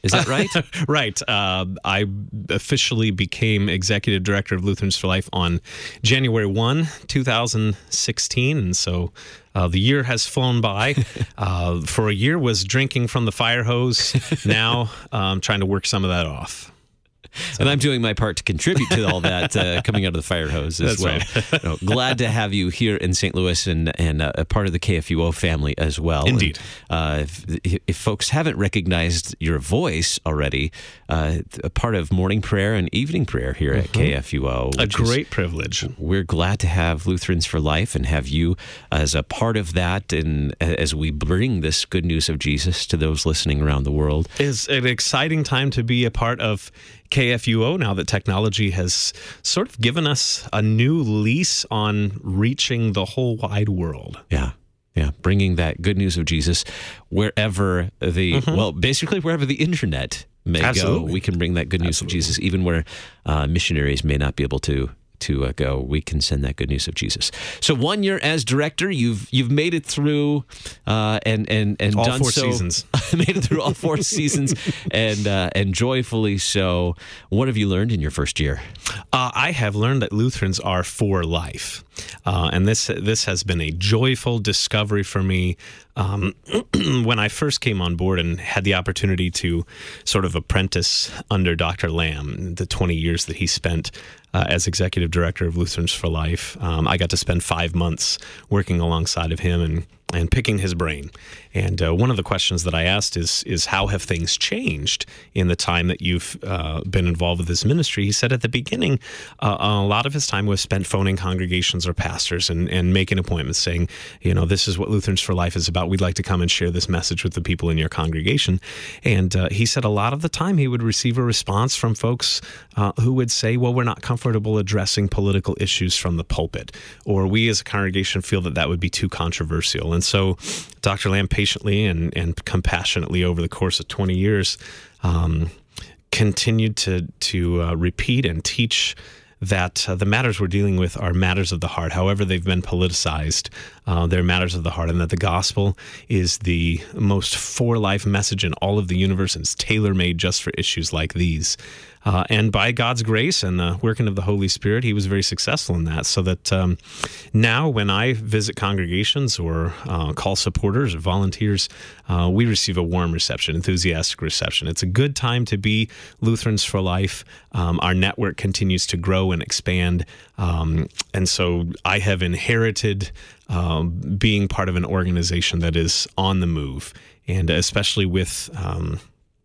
Is that right? Right. Uh, I officially became executive director of Lutherans for Life on January first, two thousand sixteen, and so uh, the year has flown by. Uh, for a year was drinking from the fire hose. Now I'm um, trying to work some of that off. So. And I'm doing my part to contribute to all that uh, coming out of the fire hose as That's well. Right. No, glad to have you here in Saint Louis and and uh, a part of the K F U O family as well. Indeed. And, uh, if, if folks haven't recognized your voice already, uh, a part of morning prayer and evening prayer here mm-hmm. at K F U O. A great privilege. We're glad to have Lutherans for Life and have you as a part of that, and as we bring this good news of Jesus to those listening around the world. It's an exciting time to be a part of K F U O now that technology has sort of given us a new lease on reaching the whole wide world. Yeah. Yeah. Bringing that good news of Jesus wherever the, mm-hmm. well, basically wherever the internet may Absolutely. go. We can bring that good news Absolutely. Of Jesus, even where uh, missionaries may not be able to to uh, go. We can send that good news of Jesus. So one year as director, you've you've made it through uh, and and and all done four so, seasons. made it through all four seasons, and uh, and joyfully so. What have you learned in your first year? Uh, I have learned that Lutherans are for life, uh, and this this has been a joyful discovery for me. Um, when I first came on board and had the opportunity to sort of apprentice under Doctor Lamb, the twenty years that he spent uh, as executive director of Lutherans for Life, um, I got to spend five months working alongside of him and and picking his brain. And uh, one of the questions that I asked is, is how have things changed in the time that you've uh, been involved with this ministry? He said at the beginning, uh, a lot of his time was spent phoning congregations or pastors and, and making appointments saying, you know, this is what Lutherans for Life is about. We'd like to come and share this message with the people in your congregation. And uh, he said a lot of the time he would receive a response from folks uh, who would say, well, we're not comfortable addressing political issues from the pulpit, or we as a congregation feel that that would be too controversial. And so Doctor Lamb patiently and, and compassionately over the course of twenty years um, continued to, to uh, repeat and teach that uh, the matters we're dealing with are matters of the heart. However they've been politicized, uh, they're matters of the heart, and that the gospel is the most for-life message in all of the universe, and it's tailor-made just for issues like these. Uh, and by God's grace and the working of the Holy Spirit, he was very successful in that, so that um, now when I visit congregations or uh, call supporters or volunteers, uh, we receive a warm reception, enthusiastic reception. It's a good time to be Lutherans for Life. Um, our network continues to grow and expand, um, and so I have inherited um, being part of an organization that is on the move, and especially with Um,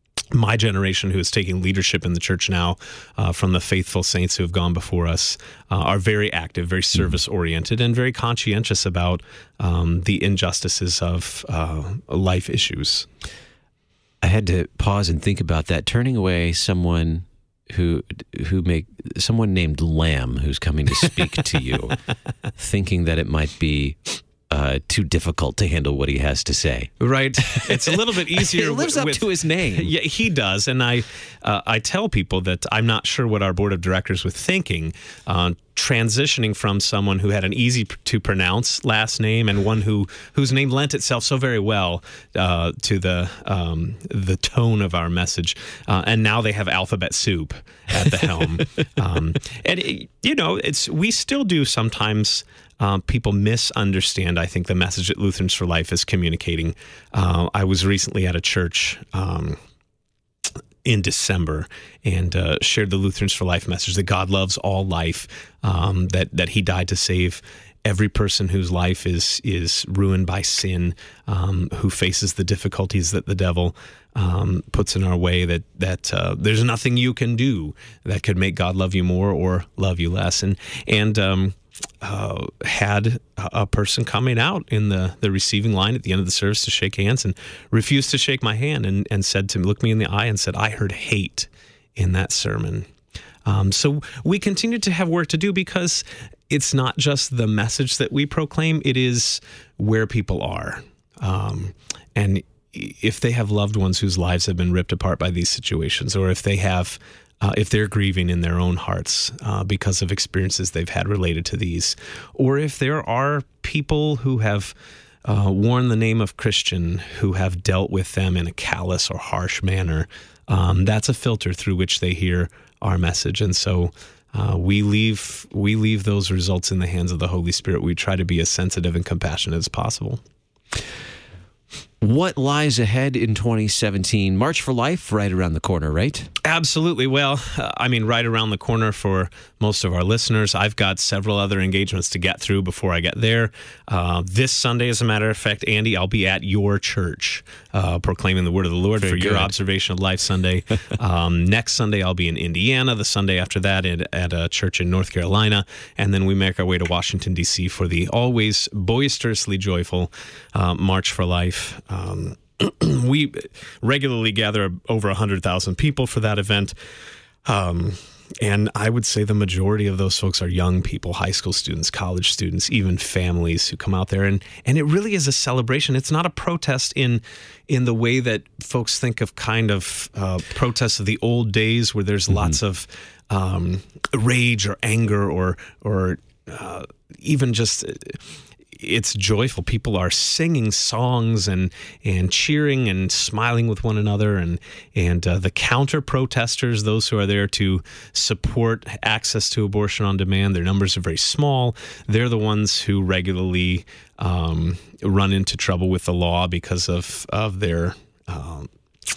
my generation, who is taking leadership in the church now uh, from the faithful saints who have gone before us, uh, are very active, very service-oriented, and very conscientious about um, the injustices of uh, life issues. I had to pause and think about that. Turning away someone who who make someone named Lamb who's coming to speak to you, thinking that it might be Uh, too difficult to handle what he has to say. Right. It's a little bit easier. He lives with, up with, to his name. Yeah, he does. And I uh, I tell people that I'm not sure what our board of directors was thinking, uh, transitioning from someone who had an easy to pronounce last name and one who whose name lent itself so very well uh, to the um, the tone of our message. Uh, and now they have alphabet soup at the helm. um, and, it, you know, it's we still do sometimes... Um, people misunderstand, I think, the message that Lutherans for Life is communicating. Uh, I was recently at a church um, in December and uh, shared the Lutherans for Life message that God loves all life, um, that that He died to save every person whose life is is ruined by sin, um, who faces the difficulties that the devil um, puts in our way, that that uh, there's nothing you can do that could make God love you more or love you less. And, and um Uh, had a person coming out in the, the receiving line at the end of the service to shake hands and refused to shake my hand and, and said to me, looked me in the eye and said, I heard hate in that sermon. Um, so we continue to have work to do, because it's not just the message that we proclaim, it is where people are. Um, and if they have loved ones whose lives have been ripped apart by these situations, or if they have Uh, if they're grieving in their own hearts uh, because of experiences they've had related to these, or if there are people who have uh, worn the name of Christian who have dealt with them in a callous or harsh manner, um, that's a filter through which they hear our message. And so uh, we leave we leave those results in the hands of the Holy Spirit. We try to be as sensitive and compassionate as possible. What lies ahead in twenty seventeen? March for Life right around the corner, right? Absolutely. Well, uh, I mean, right around the corner for most of our listeners. I've got several other engagements to get through before I get there. Uh, this Sunday, as a matter of fact, Andy, I'll be at your church uh, proclaiming the word of the Lord Very for good. Your Observation of Life Sunday. um, next Sunday, I'll be in Indiana. The Sunday after that, at, at a church in North Carolina. And then we make our way to Washington, D C for the always boisterously joyful uh, March for Life. Um, we regularly gather over one hundred thousand people for that event. Um, and I would say the majority of those folks are young people, high school students, college students, even families who come out there. And, and it really is a celebration. It's not a protest in in the way that folks think of kind of uh, protests of the old days where there's mm-hmm. lots of um, rage or anger or, or uh, even just... It's joyful. People are singing songs and and cheering and smiling with one another. And and uh, the counter protesters, those who are there to support access to abortion on demand, their numbers are very small. They're the ones who regularly um, run into trouble with the law because of of their um,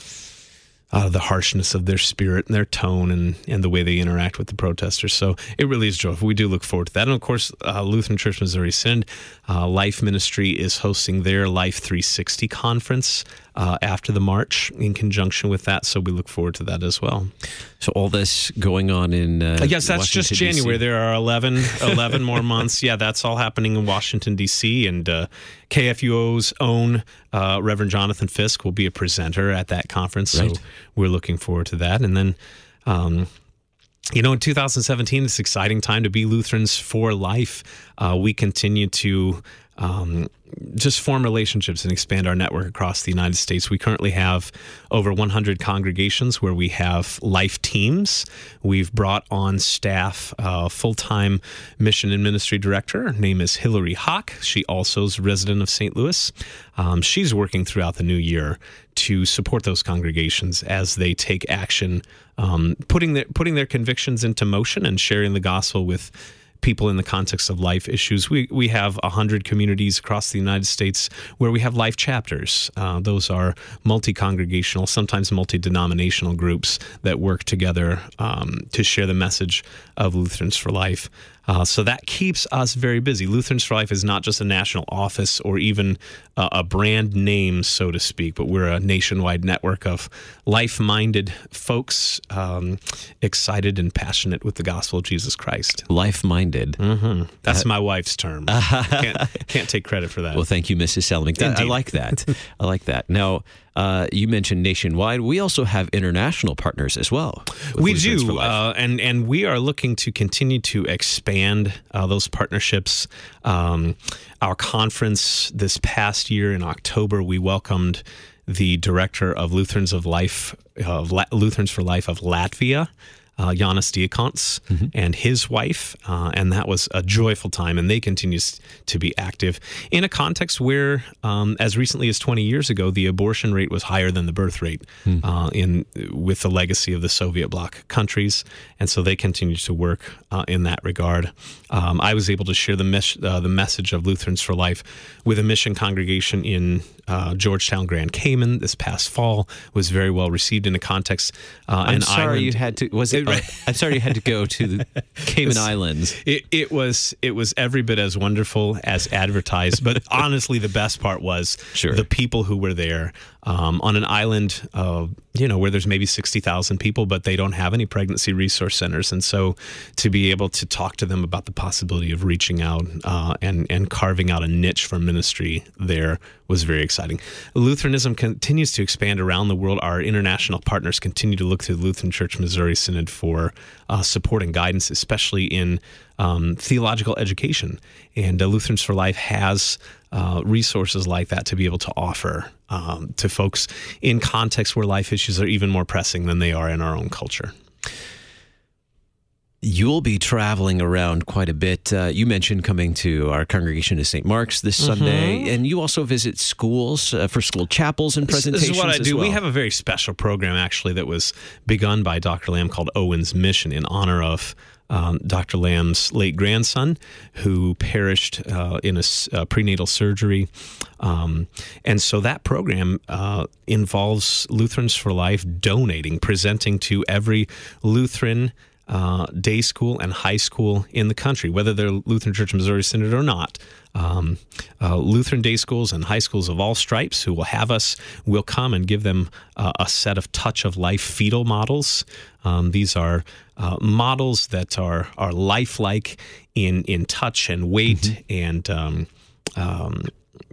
Uh, the harshness of their spirit and their tone and, and the way they interact with the protesters. So it really is joyful. We do look forward to that. And of course, uh, Lutheran Church Missouri Synod uh, Life Ministry is hosting their Life three sixty conference uh, after the March in conjunction with that. So we look forward to that as well. So all this going on in uh, I guess that's Washington, just January. D C. There are eleven, eleven more months. Yeah, that's all happening in Washington, D C. And uh, K F U O's own uh, Reverend Jonathan Fisk will be a presenter at that conference. Right. So we're looking forward to that. And then, um, you know, in two thousand seventeen, it's an exciting time to be Lutherans for life. Uh, we continue to um, just form relationships and expand our network across the United States. We currently have over one hundred congregations where we have life teams. We've brought on staff a full-time mission and ministry director. Her name is Hillary Hawk. She also is a resident of Saint Louis. Um, she's working throughout the new year to support those congregations as they take action, um, putting their, putting their convictions into motion and sharing the gospel with people in the context of life issues. We we have one hundred communities across the United States where we have life chapters. Uh, those are multi-congregational, sometimes multi-denominational groups that work together um, to share the message of Lutherans for Life. Uh, so that keeps us very busy. Lutherans for Life is not just a national office or even uh, a brand name, so to speak, but we're a nationwide network of life-minded folks um, excited and passionate with the gospel of Jesus Christ. Life-minded. Mm-hmm. That's uh, my wife's term. can't, can't take credit for that. Well, thank you, Missus Selmick. That, I like that. I like that. Now, uh, you mentioned nationwide. We also have international partners as well. We do, uh, and, and we are looking to continue to expand uh, those partnerships. Um, our conference this past year in October, we welcomed the director of Lutherans of Life, of La- Lutherans for Life of Latvia, uh, Janis Diakons, mm-hmm. and his wife, uh, and that was a joyful time, and they continue to be active in a context where, um, as recently as twenty years ago, the abortion rate was higher than the birth rate mm. uh, in with the legacy of the Soviet bloc countries, and so they continue to work uh, in that regard. Um, I was able to share the, mes- uh, the message of Lutherans for Life with a mission congregation in uh, Georgetown, Grand Cayman this past fall. Was very well received in a context. Uh, I'm an sorry island. you had to. Was it? Uh, I'm sorry you had to go to the Cayman Islands. It, it was it was every bit as wonderful as advertised. But honestly, the best part was sure. the people who were there um, on an island, uh, you know, where there's maybe sixty thousand people, but they don't have any pregnancy resource centers, and so to be able to talk to them about the possibility of reaching out uh, and and carving out a niche for ministry there was very exciting. Lutheranism continues to expand around the world. Our international partners continue to look to the Lutheran Church Missouri Synod for uh, support and guidance, especially in um, theological education. And uh, Lutherans for Life has uh, resources like that to be able to offer um, to folks in contexts where life issues are even more pressing than they are in our own culture. You'll be traveling around quite a bit. Uh, you mentioned coming to our congregation to Saint Mark's this mm-hmm. Sunday, and you also visit schools uh, for school chapels and presentations. This is what I do. Well. We have a very special program, actually, that was begun by Doctor Lamb called Owen's Mission in honor of um, Doctor Lamb's late grandson, who perished uh, in a uh, prenatal surgery. Um, and so that program uh, involves Lutherans for Life donating, presenting to every Lutheran Uh, day school and high school in the country, whether they're Lutheran Church Missouri Synod or not. Um, uh, Lutheran day schools and high schools of all stripes who will have us will come and give them uh, a set of Touch of Life fetal models. Um, these are uh, models that are are lifelike in in touch and weight mm-hmm. and um, um,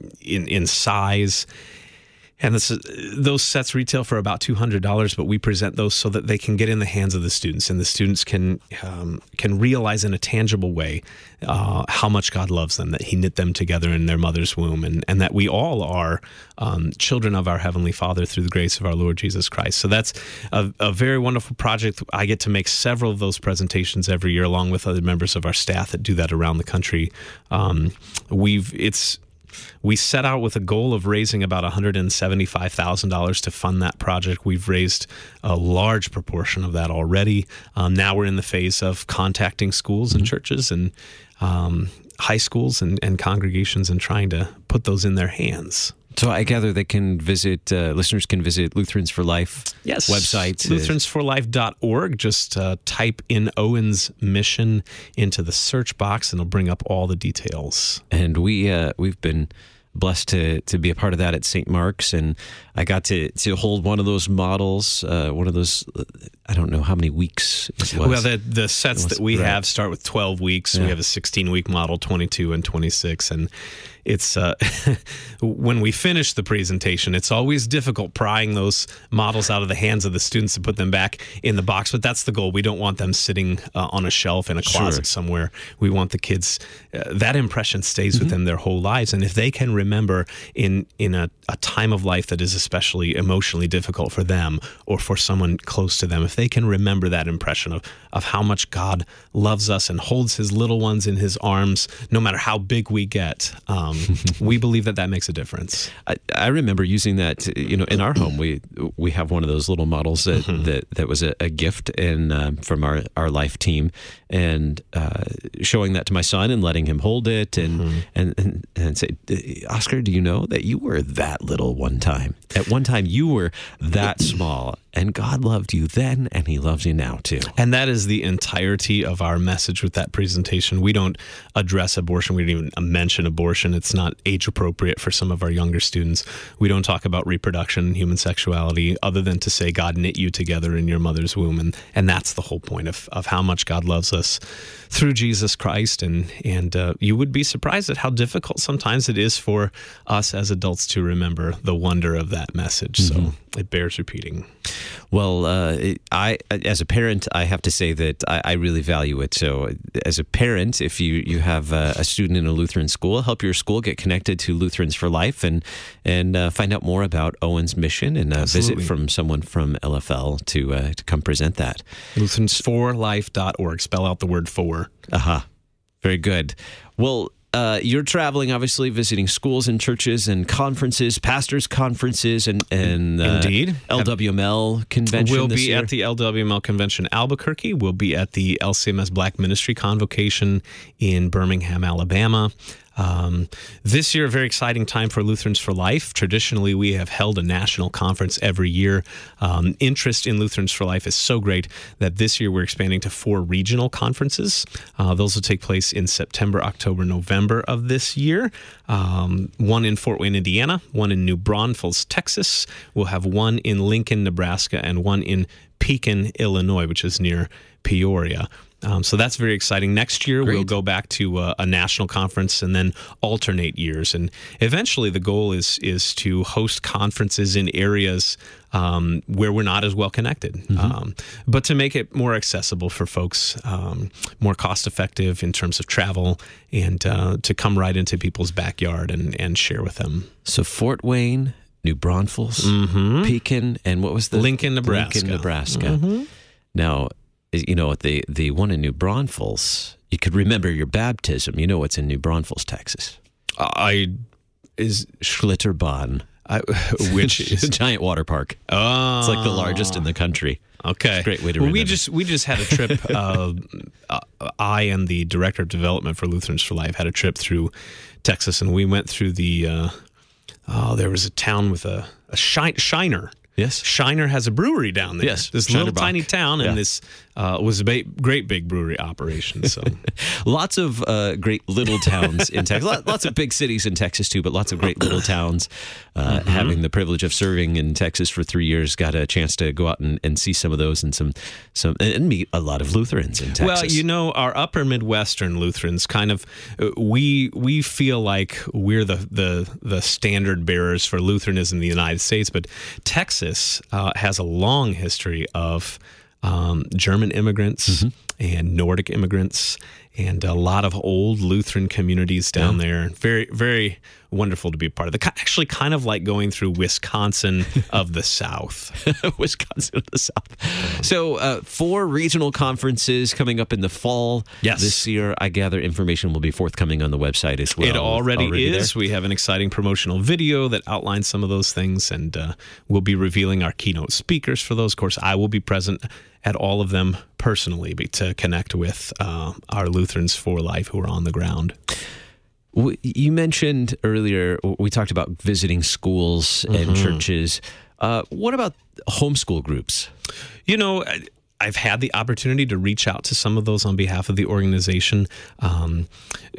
in in size. And this is, those sets retail for about two hundred dollars, but we present those so that they can get in the hands of the students, and the students can um, can realize in a tangible way uh, how much God loves them, that He knit them together in their mother's womb, and, and that we all are um, children of our Heavenly Father through the grace of our Lord Jesus Christ. So that's a, a very wonderful project. I get to make several of those presentations every year, along with other members of our staff that do that around the country. Um, we've it's We set out with a goal of raising about one hundred seventy-five thousand dollars to fund that project. We've raised a large proportion of that already. Um, now we're in the phase of contacting schools and churches and um, high schools and, and congregations and trying to put those in their hands. So I gather they can visit, uh, listeners can visit Lutherans for Life yes. website. Lutherans for life dot org. Just uh, type in Owen's Mission into the search box and it'll bring up all the details. And we, uh, we've been blessed to to be a part of that at Saint Mark's, and I got to, to hold one of those models, uh, one of those, I don't know how many weeks it was. Well, the, the sets was, that we right. have start with twelve weeks. Yeah. We have a sixteen-week model, twenty-two and twenty-six, and it's uh, when we finish the presentation, it's always difficult prying those models out of the hands of the students and put them back in the box, but that's the goal. We don't want them sitting uh, on a shelf in a closet sure. somewhere. We want the kids, uh, that impression stays mm-hmm. with them their whole lives, and if they can remember in, in a, a time of life that is especially emotionally difficult for them or for someone close to them, if they can remember that impression of, of how much God loves us and holds His little ones in His arms, no matter how big we get, um, we believe that that makes a difference. I, I remember using that, you know, in our home. We we have one of those little models that mm-hmm. that, that was a, a gift in, um, from our, our life team, and uh, showing that to my son and letting him hold it and, mm-hmm. and, and, and say, Oscar, do you know that you were that little one time? At one time, you were that small. And God loved you then, and He loves you now, too. And that is the entirety of our message with that presentation. We don't address abortion. We don't even mention abortion. It's not age appropriate for some of our younger students. We don't talk about reproduction and human sexuality other than to say God knit you together in your mother's womb. And, and that's the whole point of, of how much God loves us through Jesus Christ. And, and uh, you would be surprised at how difficult sometimes it is for us as adults to remember the wonder of that message. Mm-hmm. So it bears repeating. Well, uh, I, as a parent, I have to say that I, I really value it. So as a parent, if you, you have a, a student in a Lutheran school, help your school get connected to Lutherans for Life and and uh, find out more about Owen's mission and uh, visit from someone from L F L to uh, to come present that. Lutherans for life dot org. Spell out the word for. Aha. Uh-huh. Very good. Well, Uh, you're traveling, obviously, visiting schools and churches and conferences, pastors' conferences, and, and uh, Indeed. L W M L convention We'll this be year. at the L W M L convention Albuquerque. We'll be at the L C M S Black Ministry Convocation in Birmingham, Alabama. Um, this year, a very exciting time for Lutherans for Life. Traditionally, we have held a national conference every year. Um, interest in Lutherans for Life is so great that this year we're expanding to four regional conferences. Uh, those will take place in September, October, November of this year. Um, one in Fort Wayne, Indiana, one in New Braunfels, Texas. We'll have one in Lincoln, Nebraska, and one in Pekin, Illinois, which is near Peoria. Um, so that's very exciting. Next year, Great. We'll go back to uh, a national conference and then alternate years. And eventually the goal is is to host conferences in areas um, where we're not as well connected, mm-hmm. um, but to make it more accessible for folks, um, more cost-effective in terms of travel, and uh, to come right into people's backyard and, and share with them. So Fort Wayne, New Braunfels, mm-hmm. Pekin, and what was the? Lincoln, Nebraska. Lincoln, Nebraska. Mm-hmm. Now, you know, the, the one in New Braunfels, you could remember your baptism. You know what's in New Braunfels, Texas? I is Schlitterbahn. I, which is a giant water park. Oh, it's like the largest in the country. Okay, it's a great way to well, remember. we just we just had a trip. uh, uh, I and the director of development for Lutherans for Life had a trip through Texas, and we went through the. Uh, oh, there was a town with a, a shi- Shiner. Yes, Shiner has a brewery down there. Yes, this Shiner little Bach. tiny town, and yeah. this uh, was a ba- great big brewery operation. So, lots of uh, great little towns in Texas. Lots of big cities in Texas too, but lots of great little towns. Uh, mm-hmm. Having the privilege of serving in Texas for three years, got a chance to go out and, and see some of those, and some some and meet a lot of Lutherans in Texas. Well, you know, our upper Midwestern Lutherans kind of we we feel like we're the the the standard bearers for Lutheranism in the United States, but Texas uh, has a long history of um, German immigrants mm-hmm. and Nordic immigrants, and a lot of old Lutheran communities down yeah. there. Very, very wonderful to be a part of. The actually kind of like going through Wisconsin of the South. Wisconsin of the South. So uh, four regional conferences coming up in the fall yes. this year. I gather information will be forthcoming on the website as well. It already, already is. There. We have an exciting promotional video that outlines some of those things, and uh, we'll be revealing our keynote speakers for those. Of course, I will be present at all of them personally to connect with uh, our Lutherans for Life who are on the ground. You mentioned earlier, we talked about visiting schools and mm-hmm. churches. Uh, what about homeschool groups? You know, I've had the opportunity to reach out to some of those on behalf of the organization. Um,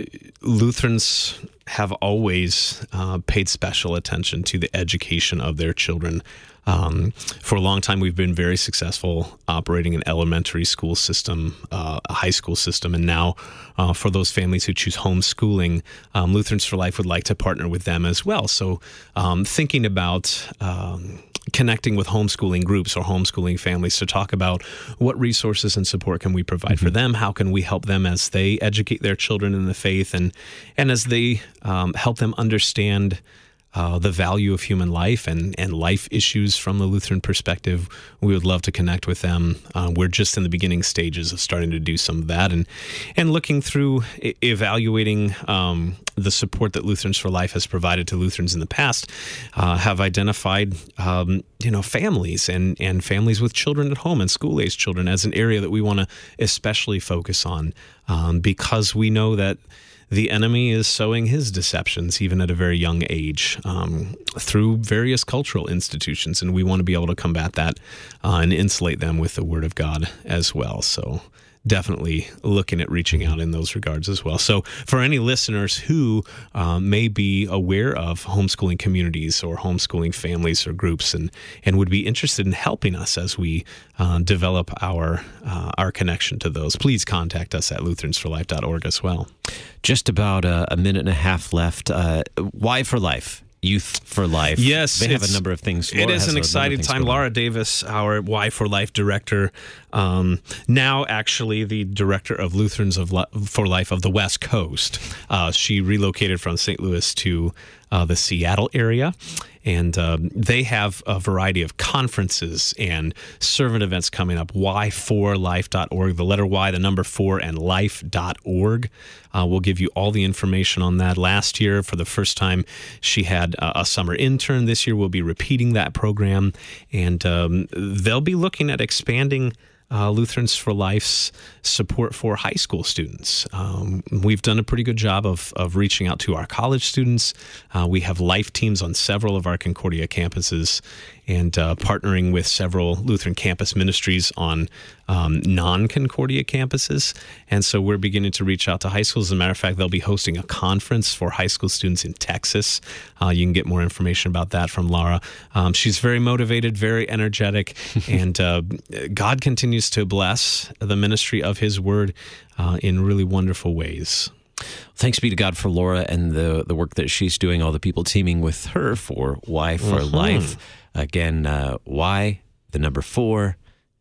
Lutherans have always uh, paid special attention to the education of their children. Um, for a long time, we've been very successful operating an elementary school system, uh, a high school system, and now uh, for those families who choose homeschooling, um, Lutherans for Life would like to partner with them as well. So um, thinking about um, connecting with homeschooling groups or homeschooling families to talk about what resources and support can we provide mm-hmm. for them, how can we help them as they educate their children in the faith, and, and as they um, help them understand Uh, the value of human life and, and life issues from the Lutheran perspective. We would love to connect with them. Uh, we're just in the beginning stages of starting to do some of that, and and looking through e- evaluating um, the support that Lutherans for Life has provided to Lutherans in the past. Uh, have identified um, you know families and and families with children at home and school-aged children as an area that we want to especially focus on, um, because we know that the enemy is sowing his deceptions even at a very young age um, through various cultural institutions, and we want to be able to combat that uh, and insulate them with the Word of God as well. So definitely looking at reaching out in those regards as well. So for any listeners who uh, may be aware of homeschooling communities or homeschooling families or groups and, and would be interested in helping us as we uh, develop our uh, our connection to those, please contact us at lutherans for life dot org as well. Just about a, a minute and a half left. Uh, Why for Life? Youth for Life. Yes. They have a number of things. Laura it is an exciting time. Laura Davis, our Y for Life director, um, now actually the director of Lutherans of Li- for Life of the West Coast. Uh, she relocated from Saint Louis to uh, the Seattle area. And um, they have a variety of conferences and servant events coming up. y for life dot org, the letter Y, the number four, and life dot org. Uh, we'll give you all the information on that. Last year, for the first time, she had uh, a summer intern. This year, we'll be repeating that program. And um, they'll be looking at expanding Uh, Lutherans for Life's support for high school students. Um, we've done a pretty good job of, of reaching out to our college students. Uh, we have life teams on several of our Concordia campuses, and uh, partnering with several Lutheran campus ministries on um, non-Concordia campuses. And so we're beginning to reach out to high schools. As a matter of fact, they'll be hosting a conference for high school students in Texas. Uh, you can get more information about that from Laura. Um, she's very motivated, very energetic, and uh, God continues to bless the ministry of His Word uh, in really wonderful ways. Thanks be to God for Laura and the, the work that she's doing, all the people teaming with her for Y for Mm-hmm. Life. Again, uh, Y, the number four,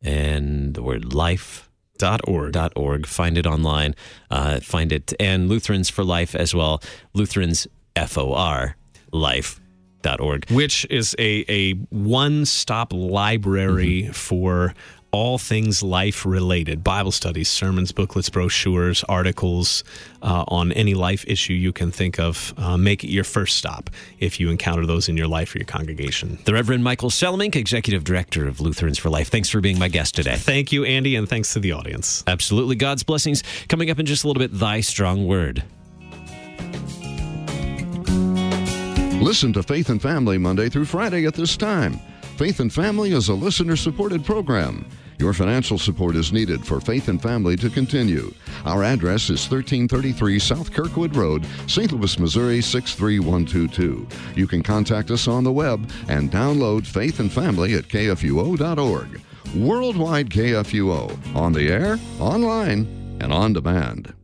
and the word life. Dot org. Dot org. Find it online. Uh, find it. And Lutherans for Life as well. Lutherans, F O R, life dot org. Which is a, a one-stop library mm-hmm. for all things life related, Bible studies, sermons, booklets, brochures, articles uh, on any life issue you can think of. Uh, make it your first stop if you encounter those in your life or your congregation. The Reverend Michael Selmink, Executive Director of Lutherans for Life. Thanks for being my guest today. Thank you, Andy, and thanks to the audience. Absolutely. God's blessings. Coming up in just a little bit, Thy Strong Word. Listen to Faith and Family Monday through Friday at this time. Faith and Family is a listener-supported program. Your financial support is needed for Faith and Family to continue. Our address is thirteen thirty-three South Kirkwood Road, Saint Louis, Missouri six three one two two. You can contact us on the web and download Faith and Family at K F U O dot org. Worldwide K F U O, on the air, online, and on demand.